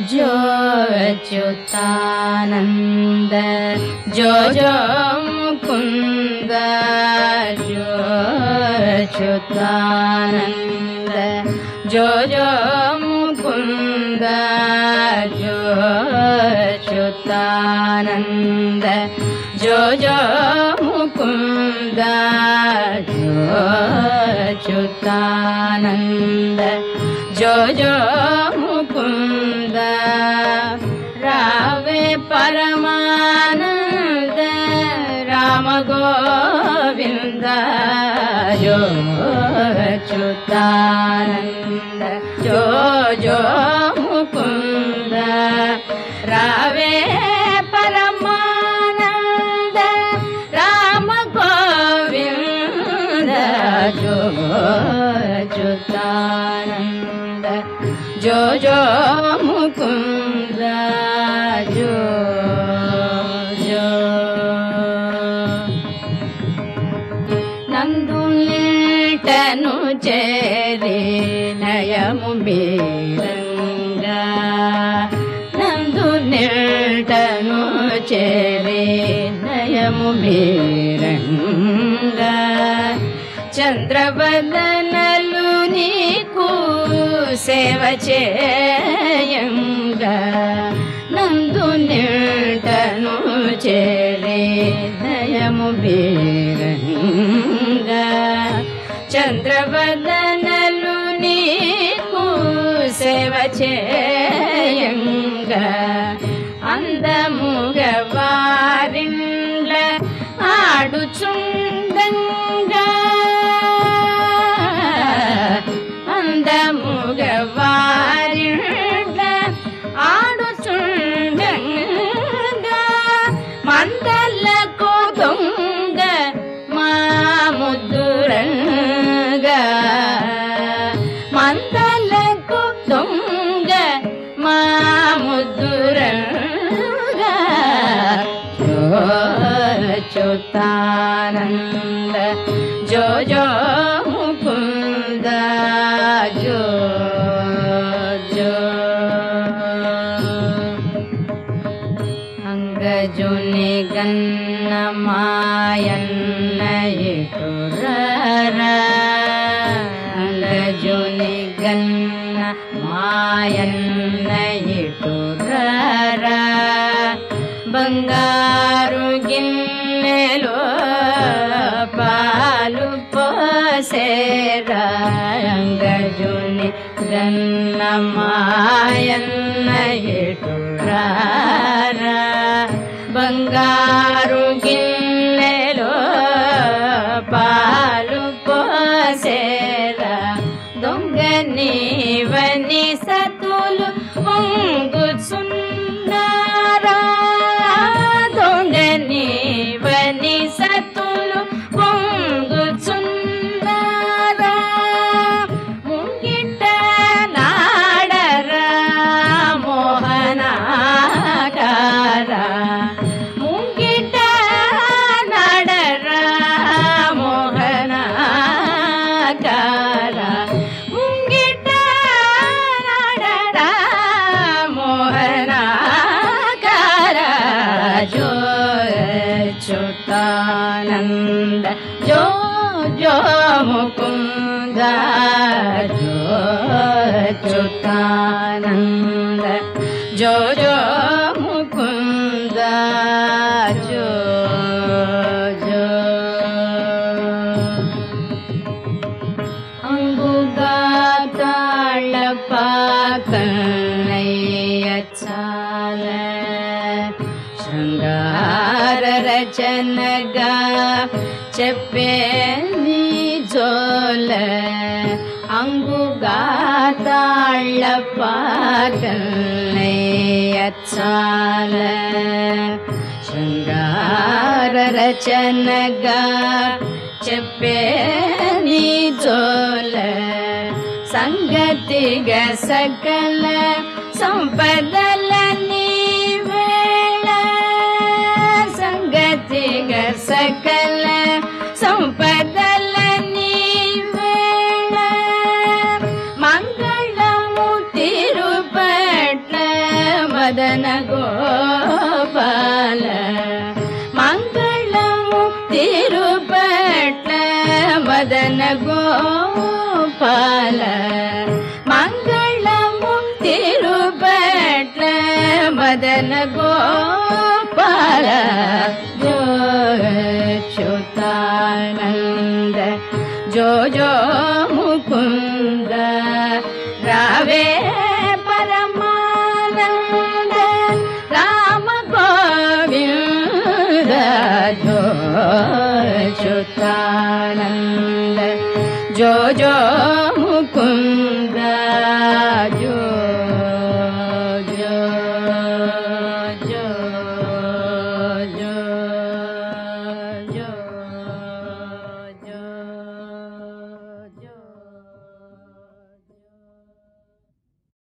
जो अच्युतानंद जो जो मुकुंद जो अच्युतानंद जो जो मुकुंद जो अच्युतानंद जो जो मुकुंद जो अच्युतानंद जो जो मुकुंद रावे परमानंद राम गोविंद जो अच्युतानंद जो जो मुकुंद रावे परमानंद राम गोविंद जो अच्युतानंद जो जो मुकुंद जो जो नंदु निल्टनु चेरे नयमु मेरंगा नंदु निल्टनु चेरे नयमु मेरंगा चंद्रवदनलु नीकु సేవ చేయంగా నందు నిల్టను చేరే నయము బీరంగా చంద్రవదనలు నీకు సేవ చేయంగా అందముగా వారిండ్ల ఆడుచుండంగా అందముగవారిండ్ల ఆడుచుండంగా మందలకు దొంగ మా ముద్దురంగా మందలకు దొంగ మా ముద్దురంగా జో అచ్యుతానంద జో జో ముకుంద जो जो अंगजुनि गन्न मायन्न इटुररा अंगजुनि गन्न मायन्न इटुररा बंगारु गिन्नेलो पालु पोसेरा अंगजुनि गन्न मायन्न इटुररा बंगारु गिन्नेलो पालु पोसेरा दొంగ నీవని సతులు పొంగుచున్నారా దొంగ నీవని సతులు పొంగుచున్నారా ముంగిట నాడరా మోహనాకారా ముంగిట నాడరా మోహనాకారా ముంగిట నాడరా మోహనాకారా జో అచ్యుతానంద जो जो मुकुंद जो अच्युतानंद जो जो मुकुंद जो जो अंगुगा ताळपाकन्नय्य चाल शृंगार रचनगा చెప్పే నీ జోల అంగుగా తాళపాకన్నే అచ్చాల శృంగార రచనగా చెప్పే నీ జోల సంగతిగా సకల సంపదల నీవేళ సంగతిగా సకల సంపదల నీవేళ మంగళము తిరుపట్ల మదన గోపాల మంగళము తిరుపట్ల మదన గోపాల జో అచ్యుతానంద జో జో ముకుంద రావే పరమానంద రామ గోవింద జో అచ్యుతానంద జో జో